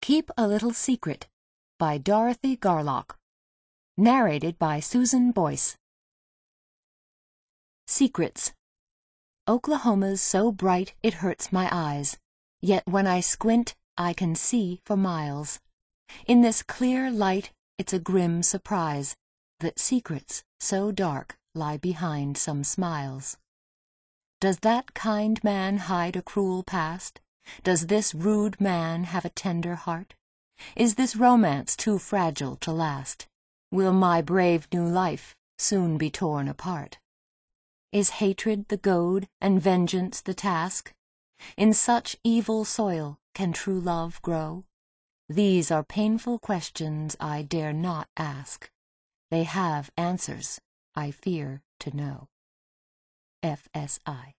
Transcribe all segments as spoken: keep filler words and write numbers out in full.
Keep a Little Secret by Dorothy Garlock. Narrated by Susan Boyce. Secrets. Oklahoma's so bright it hurts my eyes, yet when I squint I can see for miles. In this clear light it's a grim surprise that secrets so dark lie behind some smiles. Does that kind man hide a cruel past? Does this rude man have a tender heart? Is this romance too fragile to last? Will my brave new life soon be torn apart? Is hatred the goad and vengeance the task? In such evil soil can true love grow? These are painful questions I dare not ask. They have answers I fear to know. F S I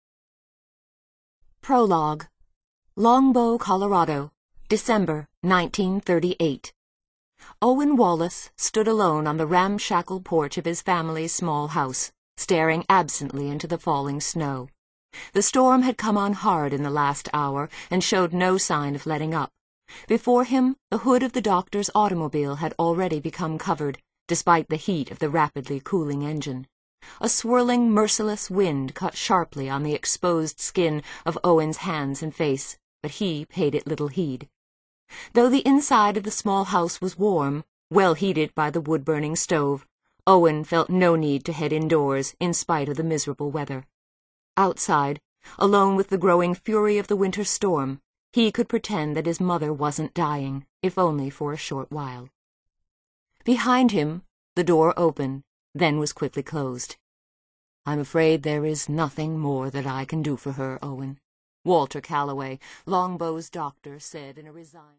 Prologue. Longbow, Colorado, December nineteen thirty-eight. Owen Wallace stood alone on the ramshackle porch of his family's small house, staring absently into the falling snow. The storm had come on hard in the last hour and showed no sign of letting up. Before him, the hood of the doctor's automobile had already become covered, despite the heat of the rapidly cooling engine. A swirling, merciless wind cut sharply on the exposed skin of Owen's hands and face, but he paid it little heed. Though the inside of the small house was warm, well heated by the wood-burning stove, Owen felt no need to head indoors in spite of the miserable weather. Outside, alone with the growing fury of the winter storm, he could pretend that his mother wasn't dying, if only for a short while. Behind him, the door opened, then was quickly closed. "I'm afraid there is nothing more that I can do for her, Owen," Walter Calloway, Longbow's doctor, said in a resigned